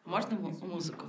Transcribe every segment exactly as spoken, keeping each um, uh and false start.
Можно му- музыку?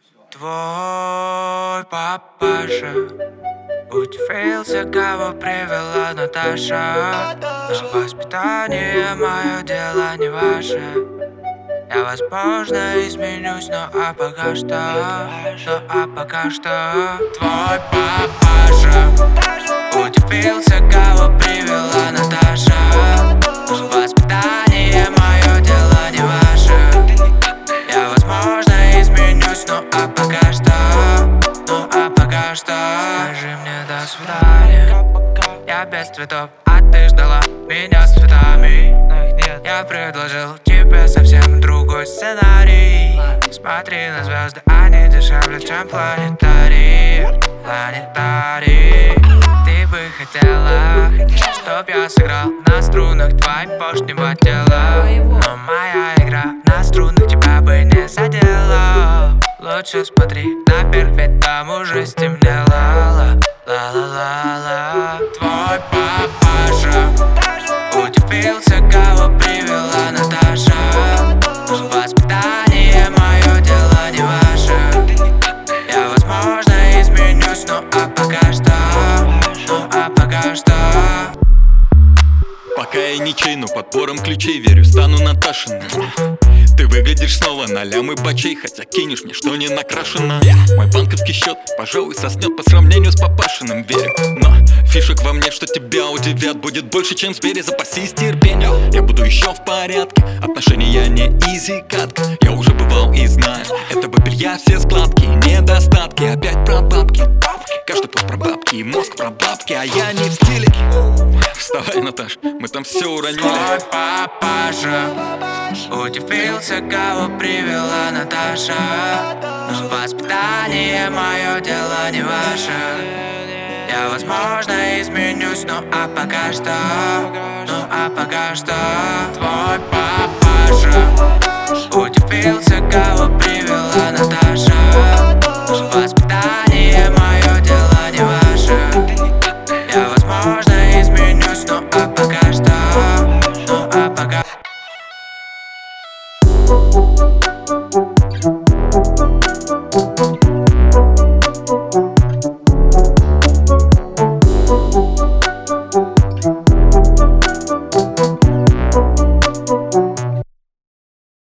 Твой папаша удивился, кого привела Наташа. Но воспитание мое дело не ваше. Я, возможно, изменюсь, но а пока что, но а пока что. Твой папаша удивился, кого привела Наташа. Но воспитание мое дело не ваше. Я, возможно, изменюсь, но а пока что, ну а пока что. Скажи мне до свидания. Я без цветов, а ты ждала меня с цветами. Но их нет. Я предложил тебе совсем другой сценарий. Смотри на звезды, они дешевле, чем планетарий. Планетарий. Ты бы хотела, чтоб я сыграл на струнах твоего тела. Но моя игра на струнах тебя бы не задела. Лучше смотри наверх, ведь там уже стемнело. Ла-ла-ла-ла. Твой папаша удивился, кого привела Наташа. Но воспитание мое дело не ваше. Я, возможно, изменюсь, но а пока что, ну а пока что. Пока я не чейну, подбором ключей верю, стану Наташиным. Ты выглядишь снова на лямы бачей, хотя кинешь мне, что не накрашено. Мой банковский счет, пожалуй, соснет по сравнению с папашиным, верю. Но фишек во мне, что тебя удивят, будет больше, чем звери, запасись терпением. Я буду еще в порядке, отношения не изи катка. Я уже бывал и знаю, это боберья все складки, недостатки. Опять про бабки, каждый пост про бабки, и мозг про бабки, а я не в стиле. Вставай, Наташ, мы там все уронили. Твой папаша удивился, кого привела Наташа. Но воспитание мое дело не ваше. Я, возможно, изменюсь, но а пока что, ну а пока что. Твой папаша удивился, кого